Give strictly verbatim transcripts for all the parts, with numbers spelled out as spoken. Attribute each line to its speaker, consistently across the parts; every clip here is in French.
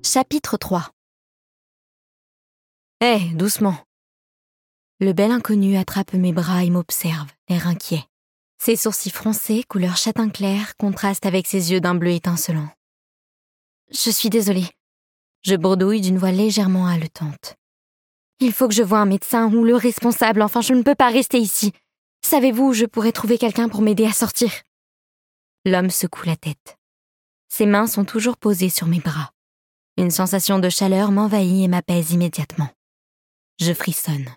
Speaker 1: Chapitre trois. Hé, hey, doucement. Le bel inconnu attrape mes bras et m'observe, l'air inquiet. Ses sourcils froncés, couleur châtain clair, contrastent avec ses yeux d'un bleu étincelant. Je suis désolée. Je bredouille d'une voix légèrement haletante. Il faut que je voie un médecin ou le responsable, enfin je ne peux pas rester ici. Savez-vous où je pourrais trouver quelqu'un pour m'aider à sortir? L'homme secoue la tête. Ses mains sont toujours posées sur mes bras. Une sensation de chaleur m'envahit et m'apaise immédiatement. Je frissonne.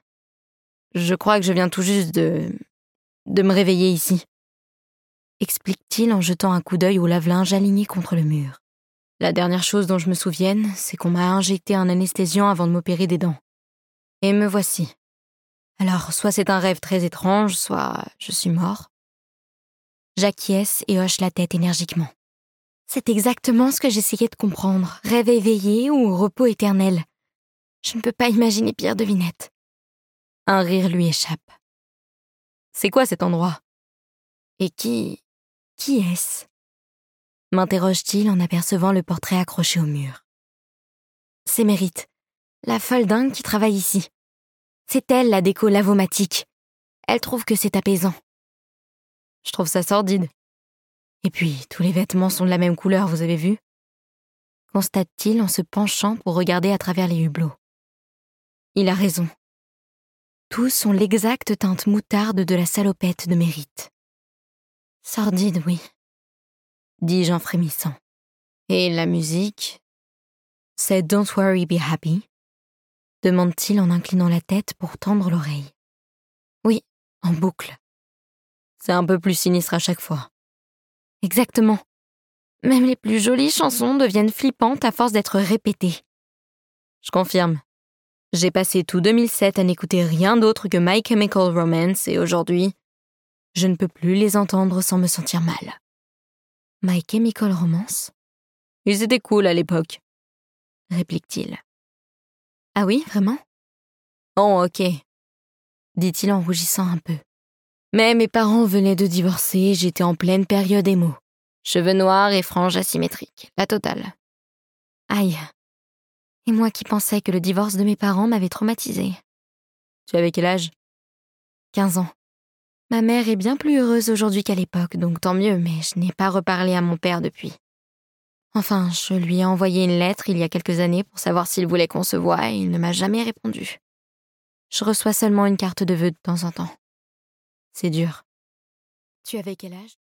Speaker 1: Je crois que je viens tout juste de... de me réveiller ici. Explique-t-il en jetant un coup d'œil au lave-linge aligné contre le mur. La dernière chose dont je me souvienne, c'est qu'on m'a injecté un anesthésiant avant de m'opérer des dents. Et me voici. Alors, soit c'est un rêve très étrange, soit je suis mort. J'acquiesce et hoche la tête énergiquement. C'est exactement ce que j'essayais de comprendre. Rêve éveillé ou repos éternel. Je ne peux pas imaginer pire devinette. Un rire lui échappe. C'est quoi cet endroit? Et qui... qui est-ce? M'interroge-t-il en apercevant le portrait accroché au mur. C'est Mérite, la folle dingue qui travaille ici. C'est elle la déco lavomatique. Elle trouve que c'est apaisant. Je trouve ça sordide. Et puis, tous les vêtements sont de la même couleur, vous avez vu? Constate-t-il en se penchant pour regarder à travers les hublots. Il a raison. Tous sont l'exacte teinte moutarde de la salopette de Mérite. Sordide, oui, dis-je en frémissant. Et la musique? C'est Don't Worry, Be Happy? Demande-t-il en inclinant la tête pour tendre l'oreille. Oui, en boucle. C'est un peu plus sinistre à chaque fois. Exactement. Même les plus jolies chansons deviennent flippantes à force d'être répétées. Je confirme. J'ai passé tout deux mille sept à n'écouter rien d'autre que My Chemical Romance et aujourd'hui, je ne peux plus les entendre sans me sentir mal. My Chemical Romance? Ils étaient cool à l'époque, réplique-t-il. Ah oui, vraiment? Oh, ok, dit-il en rougissant un peu. Mais mes parents venaient de divorcer, j'étais en pleine période émo. Cheveux noirs et franges asymétriques, la totale. Aïe. Et moi qui pensais que le divorce de mes parents m'avait traumatisée. Tu avais quel âge? quinze ans. Ma mère est bien plus heureuse aujourd'hui qu'à l'époque, donc tant mieux, mais je n'ai pas reparlé à mon père depuis. Enfin, je lui ai envoyé une lettre il y a quelques années pour savoir s'il voulait qu'on se voie et il ne m'a jamais répondu. Je reçois seulement une carte de vœux de temps en temps. C'est dur. Tu avais quel âge?